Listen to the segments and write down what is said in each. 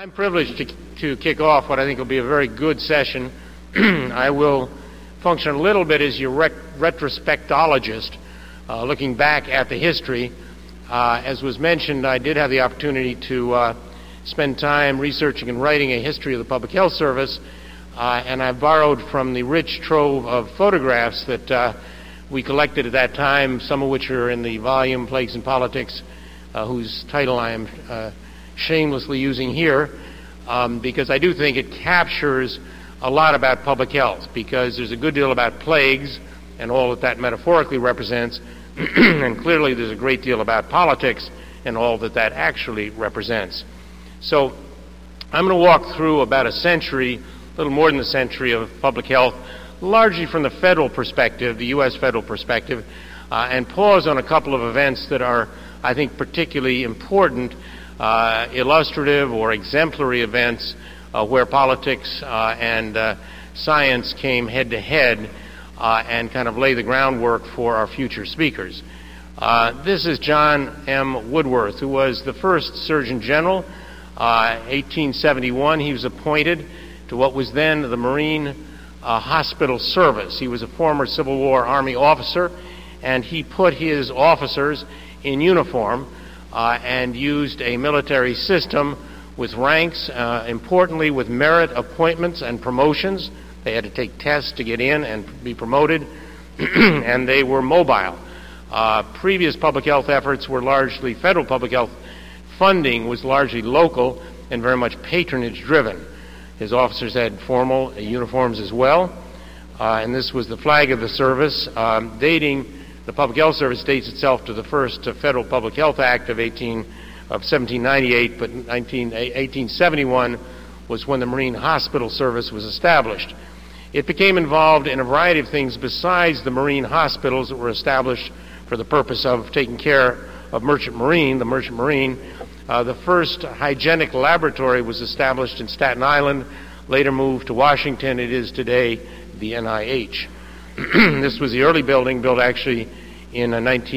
I'm privileged to kick off what I think will be a very good session. I will function a little bit as your retrospectologist, looking back at the history. As was mentioned, I did have the opportunity to spend time researching and writing a history of the Public Health Service, and I borrowed from the rich trove of photographs that we collected at that time, some of which are in the volume Plagues and Politics, whose title I am shamelessly using here, because I do think it captures a lot about public health, because there's a good deal about plagues and all that metaphorically represents, and clearly there's a great deal about politics and all that actually represents. So I'm going to walk through about a century, a little more than a century of public health, largely from the federal perspective, the U.S. federal perspective, and pause on a couple of events that are, I think, particularly important, illustrative or exemplary events where politics and science came head to head and kind of lay the groundwork for our future speakers. This is John M. Woodworth, who was the first Surgeon General. 1871, he was appointed to what was then the Marine Hospital Service. He was a former Civil War Army officer, and he put his officers in uniform and used a military system with ranks, importantly with merit appointments and promotions. They had to take tests to get in and be promoted, and they were mobile. Previous public health efforts were largely, federal public health funding was largely local and very much patronage driven. His officers had formal uniforms as well, and this was the flag of the service, dating. The Public Health Service dates itself to the first Federal Public Health Act of 1798, but 1871 was when the Marine Hospital Service was established. It became involved in a variety of things besides the Marine hospitals that were established for the purpose of taking care of Merchant Marine, the Merchant Marine. The first hygienic laboratory was established in Staten Island, later moved to Washington. It is today the NIH. This was the early building, built actually in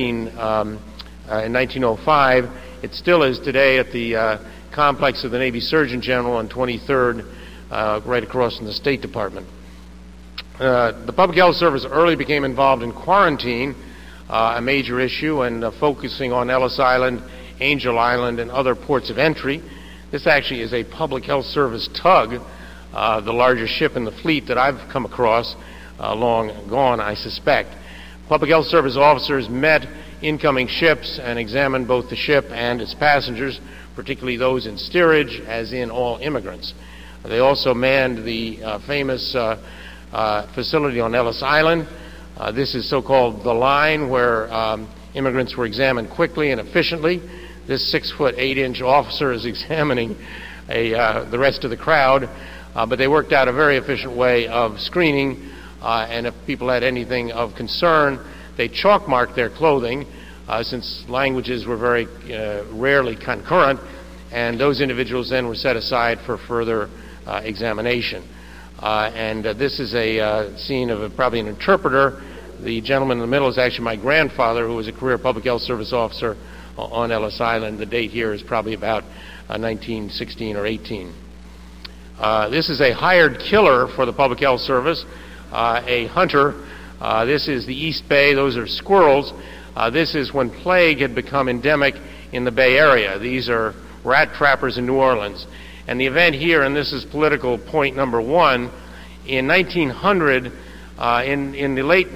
1905. It still is today at the complex of the Navy Surgeon General on 23rd, right across from the State Department. The Public Health Service early became involved in quarantine, a major issue, and focusing on Ellis Island, Angel Island, and other ports of entry. This actually is a Public Health Service tug, the largest ship in the fleet that I've come across, long gone, I suspect. Public Health Service officers met incoming ships and examined both the ship and its passengers, particularly those in steerage, as in all immigrants. They also manned the famous facility on Ellis Island. This is so-called the line, where immigrants were examined quickly and efficiently. This 6'8" officer is examining the rest of the crowd, but they worked out a very efficient way of screening. And if people had anything of concern, they chalk marked their clothing, since languages were very rarely concurrent, and those individuals then were set aside for further examination. This is a scene of probably an interpreter. The gentleman in the middle is actually my grandfather, who was a career Public Health Service officer on Ellis Island. The date here is probably about 1916 or 18. This is a hired killer for the Public Health Service. A hunter. This is the East Bay. Those are squirrels. This is when plague had become endemic in the Bay Area. These are rat trappers in New Orleans. And the event here, and this is political point number one, in 1900, in the late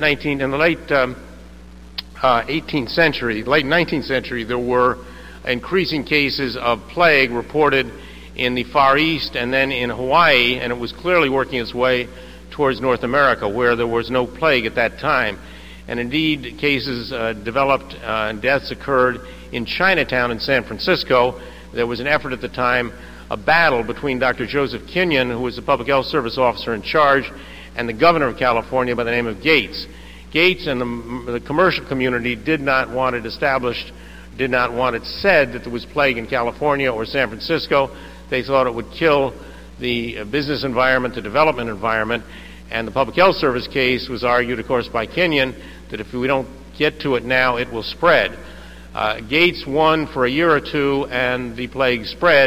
18th century, late 19th century, there were increasing cases of plague reported in the Far East and then in Hawaii, and it was clearly working its way towards North America, where there was no plague at that time. And indeed, cases developed and deaths occurred in Chinatown in San Francisco. There was an effort at the time, a battle between Dr. Joseph Kenyon, who was the Public Health Service officer in charge, and the governor of California by the name of Gates. Gates and the commercial community did not want it established, did not want it said that there was plague in California or San Francisco. They thought it would kill the business environment, the development environment, and the Public Health Service case was argued, of course, by Kenyon, that if we don't get to it now, it will spread. Gates won for a year or two, and the plague spread,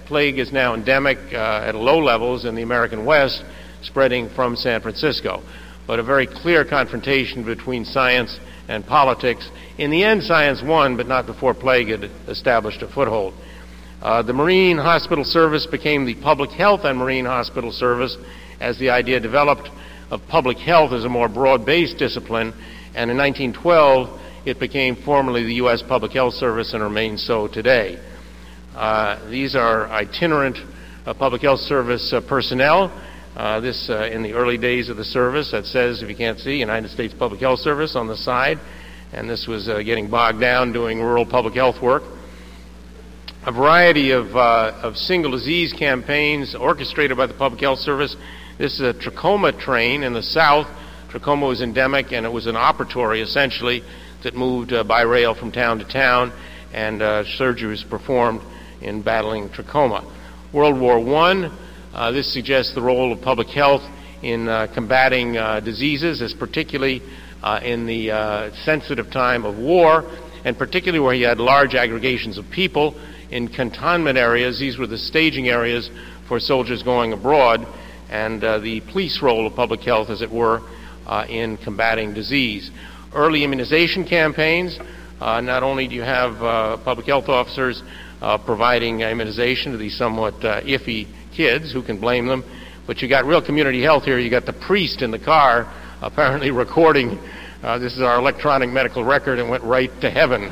plague is now endemic at low levels in the American West, spreading from San Francisco. But a very clear confrontation between science and politics. In the end, science won, but not before plague had established a foothold. The Marine Hospital Service became the Public Health and Marine Hospital Service as the idea developed of public health as a more broad-based discipline, and in 1912 it became formally the U.S. Public Health Service and remains so today. These are itinerant Public Health Service personnel. This in the early days of the service, that says, if you can't see, United States Public Health Service on the side, and this was getting bogged down doing rural public health work. A variety of single disease campaigns orchestrated by the Public Health Service. This is a trachoma train in the South. Trachoma was endemic, and it was an operatory, essentially, that moved by rail from town to town, and surgery was performed in battling trachoma. World War I, this suggests the role of public health in combating diseases, as particularly in the sensitive time of war, and particularly where you had large aggregations of people in cantonment areas. These were the staging areas for soldiers going abroad, and the police role of public health, as it were, in combating disease. Early immunization campaigns. Not only do you have public health officers providing immunization to these somewhat iffy kids, who can blame them, but you got real community health here. You got the priest in the car apparently recording, this is our electronic medical record, and went right to heaven.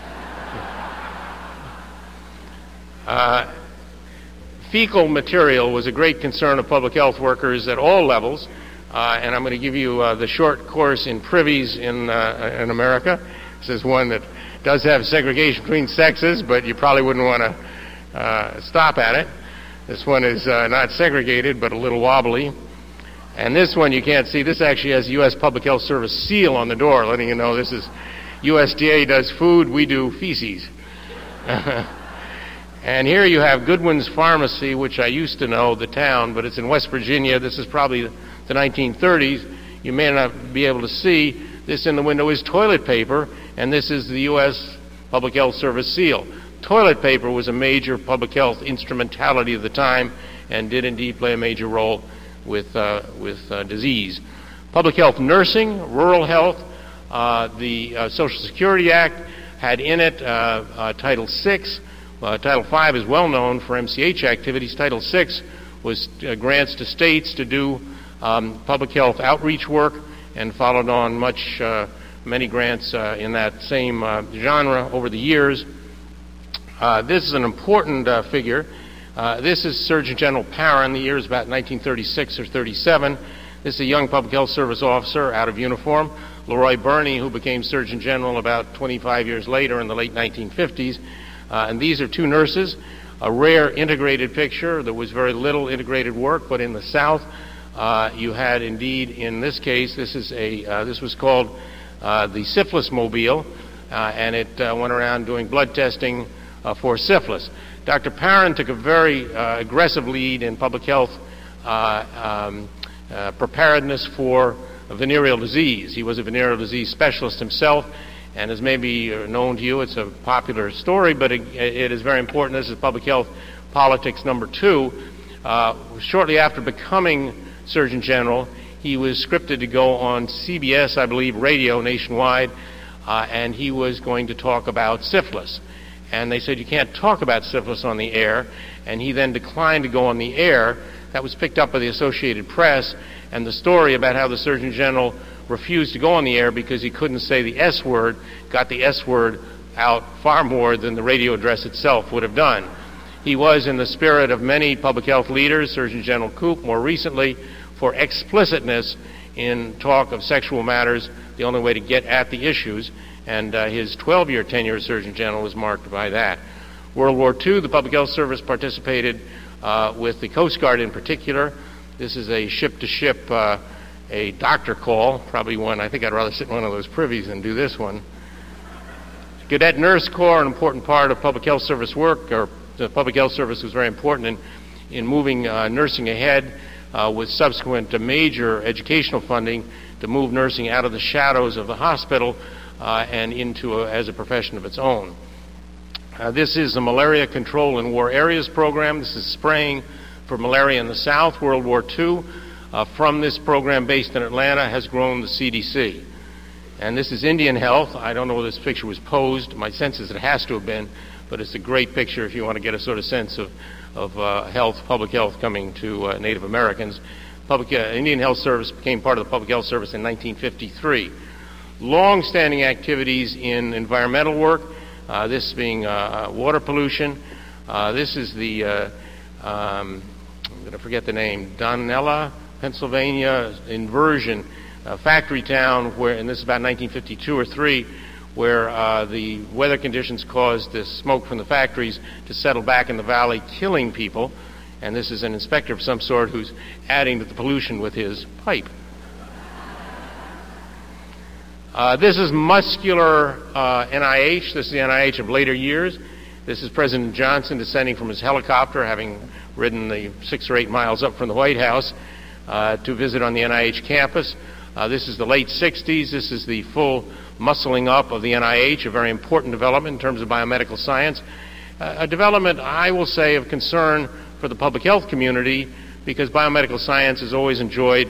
Fecal material was a great concern of public health workers at all levels, and I'm going to give you the short course in privies in America. This is one that does have segregation between sexes, but you probably wouldn't want to stop at it. This one is not segregated, but a little wobbly. And this one you can't see. This actually has the U.S. Public Health Service seal on the door, letting you know this is USDA does food, we do feces. And here you have Goodwin's Pharmacy, which I used to know, the town, but it's in West Virginia. This is probably the 1930s. You may not be able to see. This in the window is toilet paper, and this is the U.S. Public Health Service seal. Toilet paper was a major public health instrumentality of the time and did indeed play a major role with disease. Public health nursing, rural health, the Social Security Act had in it Title VI. Title V is well known for MCH activities. Title VI was grants to states to do public health outreach work, and followed on many grants in that same genre over the years. This is an important figure. This is Surgeon General Parran. The year is about 1936 or 37. This is a young public health service officer out of uniform. Leroy Burney, who became Surgeon General about 25 years later in the late 1950s. And these are two nurses. A rare integrated picture. There was very little integrated work, but in the South, you had indeed, in this case, this was called the Syphilis Mobile, and it went around doing blood testing for syphilis. Dr. Parran took a very aggressive lead in public health preparedness for venereal disease. He was a venereal disease specialist himself, and as may be known to you, it's a popular story, but it is very important. This is public health politics number 2. Shortly after becoming Surgeon General, he was scripted to go on CBS, I believe, radio nationwide, and he was going to talk about syphilis. And they said, you can't talk about syphilis on the air, and he then declined to go on the air. That was picked up by the Associated Press, and the story about how the Surgeon General refused to go on the air because he couldn't say the S word got the S word out far more than the radio address itself would have done. He was, in the spirit of many public health leaders, Surgeon General Koop more recently, for explicitness in talk of sexual matters, the only way to get at the issues, and his 12-year tenure as Surgeon General was marked by that. World War II, the Public Health Service participated with the Coast Guard in particular. This is a ship-to-ship, a doctor call, probably one. I think I'd rather sit in one of those privies than do this one. Cadet Nurse Corps, an important part of Public Health Service work, or the Public Health Service was very important in moving nursing ahead with subsequent major educational funding to move nursing out of the shadows of the hospital and into as a profession of its own. This is the Malaria Control in War Areas program. This is spraying for malaria in the South, World War II. From this program based in Atlanta has grown the CDC. And this is Indian Health. I don't know whether this picture was posed. My sense is it has to have been, but it's a great picture if you want to get a sort of sense of health, public health coming to Native Americans. Indian Health Service became part of the Public Health Service in 1953. Long-standing activities in environmental work, this being water pollution. This is the, I'm going to forget the name, Donella, Pennsylvania inversion, factory town, where, and this is about 1952 or 3, where the weather conditions caused the smoke from the factories to settle back in the valley, killing people. And this is an inspector of some sort who's adding to the pollution with his pipe. This is muscular NIH. This is the NIH of later years. This is President Johnson descending from his helicopter, having ridden the 6 or 8 miles up from the White House to visit on the NIH campus. This is the late 60s. This is the full muscling up of the NIH, a very important development in terms of biomedical science. A development, I will say, of concern for the public health community, because biomedical science has always enjoyed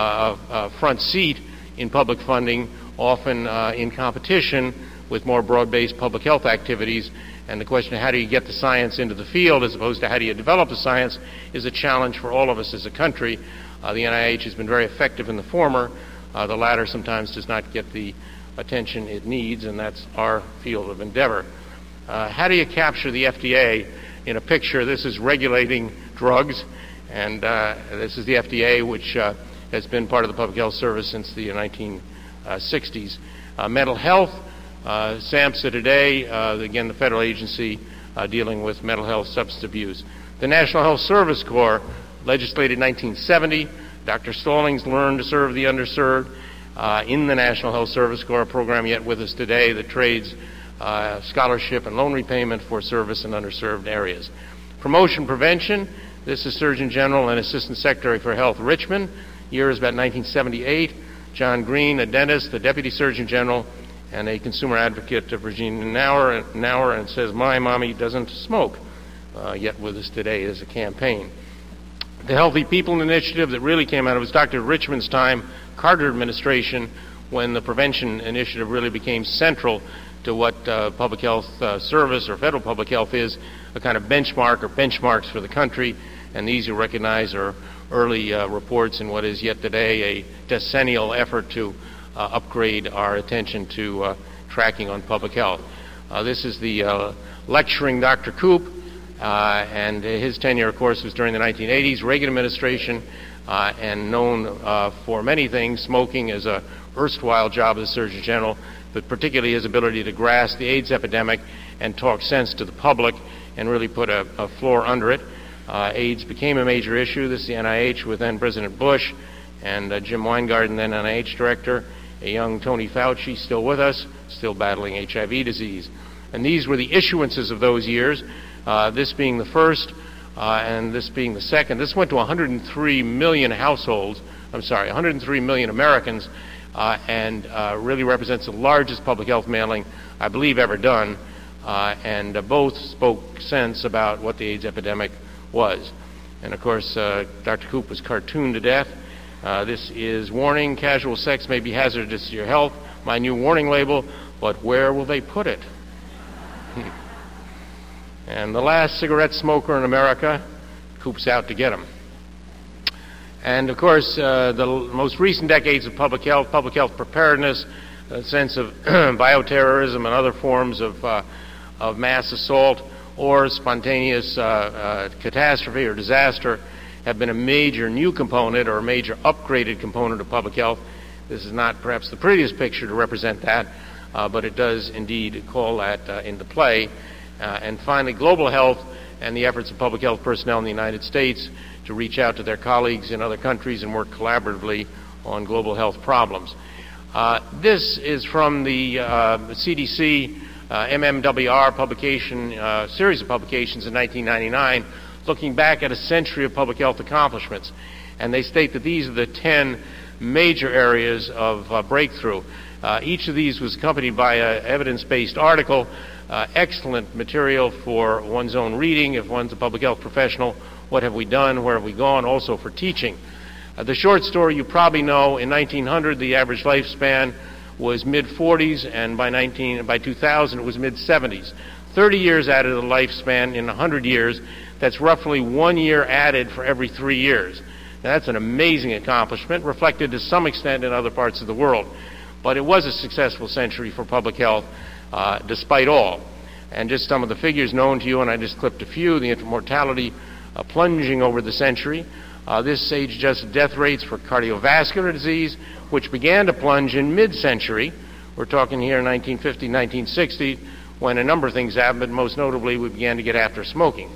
a front seat in public funding, often in competition with more broad-based public health activities. And the question of how do you get the science into the field as opposed to how do you develop the science is a challenge for all of us as a country. The NIH has been very effective in the former. The latter sometimes does not get the attention it needs, and that's our field of endeavor. How do you capture the FDA in a picture? This is regulating drugs, and this is the FDA, which has been part of the Public Health Service since the 1960s. Mental health, SAMHSA today, again, the federal agency dealing with mental health, substance abuse. The National Health Service Corps, legislated in 1970. Dr. Stallings learned to serve the underserved in the National Health Service Corps, a program yet with us today that trades scholarship and loan repayment for service in underserved areas. Promotion prevention, this is Surgeon General and Assistant Secretary for Health Richmond. Year is about 1978. John Green, a dentist, the Deputy Surgeon General, and a consumer advocate, Virginia Nauer, and says, "My mommy doesn't smoke," yet with us today as a campaign. The Healthy People Initiative that really came out of it was Dr. Richmond's time, Carter administration, when the prevention initiative really became central to what public health service or federal public health is, a kind of benchmark or benchmarks for the country. And these you recognize are early reports in what is yet today a decennial effort to upgrade our attention to tracking on public health. This is the lecturing Dr. Koop, and his tenure, of course, was during the 1980s, Reagan administration, and known for many things, smoking as a erstwhile job as Surgeon General, but particularly his ability to grasp the AIDS epidemic and talk sense to the public and really put a floor under it. AIDS became a major issue. This is the NIH with then President Bush and Jim Weingarten, then NIH director, a young Tony Fauci, still with us, still battling HIV disease. And these were the issuances of those years, this being the first and this being the second. This went to 103 million households, 103 million Americans, and really represents the largest public health mailing, I believe, ever done. And both spoke sense about what the AIDS epidemic was. And of course, Dr. Koop was cartooned to death. This is warning, casual sex may be hazardous to your health. My new warning label, but where will they put it? And the last cigarette smoker in America, Koop's out to get him. And of course, the most recent decades of public health preparedness, a sense of bioterrorism and other forms of mass assault or spontaneous catastrophe or disaster have been a major new component or a major upgraded component of public health. This is not perhaps the prettiest picture to represent that, but it does indeed call that into play. And finally, global health and the efforts of public health personnel in the United States to reach out to their colleagues in other countries and work collaboratively on global health problems. This is from the CDC MMWR publication, series of publications in 1999, looking back at a century of public health accomplishments. And they state that these are the 10 major areas of breakthrough. Each of these was accompanied by an evidence-based article, excellent material for one's own reading if one's a public health professional. What have we done? Where have we gone? Also for teaching. The short story you probably know, in 1900 the average lifespan was mid-40s, and by 2000 it was mid-70s. 30 years added to the lifespan in 100 years. That's roughly 1 year added for every 3 years. Now, that's an amazing accomplishment, reflected to some extent in other parts of the world. But it was a successful century for public health, despite all. And just some of the figures known to you, and I just clipped a few, the infant mortality plunging over the century. This age-adjusted death rates for cardiovascular disease, which began to plunge in mid-century. We're talking here 1950, 1960, when a number of things happened, but most notably we began to get after smoking.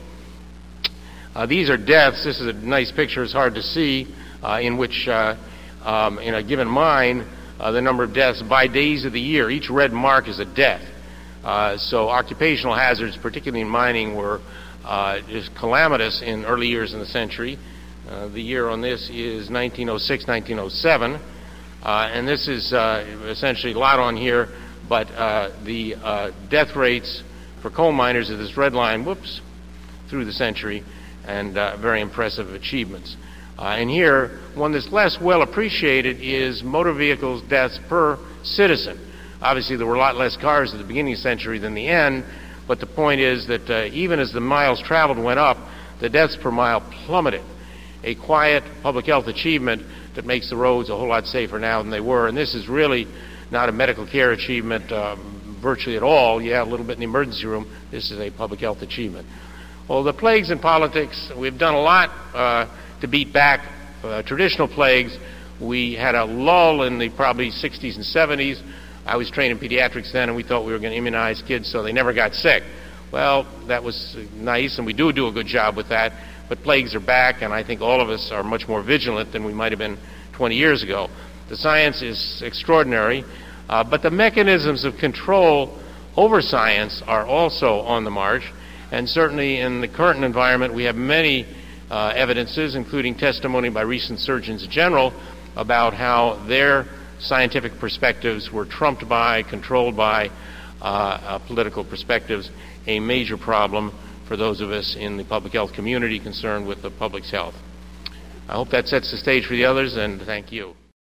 These are deaths. This is a nice picture. It's hard to see, in which, in a given mine, the number of deaths by days of the year. Each red mark is a death. So occupational hazards, particularly in mining, were just calamitous in early years in the century. The year on this is 1906, 1907. And this is essentially a lot on here, but the death rates for coal miners are this red line, through the century, and very impressive achievements. And here, one that's less well appreciated is motor vehicles deaths per citizen. Obviously, there were a lot less cars at the beginning of the century than the end, but the point is that even as the miles traveled went up, the deaths per mile plummeted. A quiet public health achievement that makes the roads a whole lot safer now than they were. And this is really not a medical care achievement virtually at all. Yeah, a little bit in the emergency room. This is a public health achievement. Well, the plagues in politics, we've done a lot to beat back traditional plagues. We had a lull in the probably 60s and 70s. I was trained in pediatrics then, and we thought we were going to immunize kids so they never got sick. Well, that was nice, and we do a good job with that. But plagues are back, and I think all of us are much more vigilant than we might have been 20 years ago. The science is extraordinary, but the mechanisms of control over science are also on the march. And certainly in the current environment, we have many evidences, including testimony by recent surgeons general, about how their scientific perspectives were trumped by, controlled by political perspectives, a major problem for those of us in the public health community concerned with the public's health. I hope that sets the stage for the others, and thank you.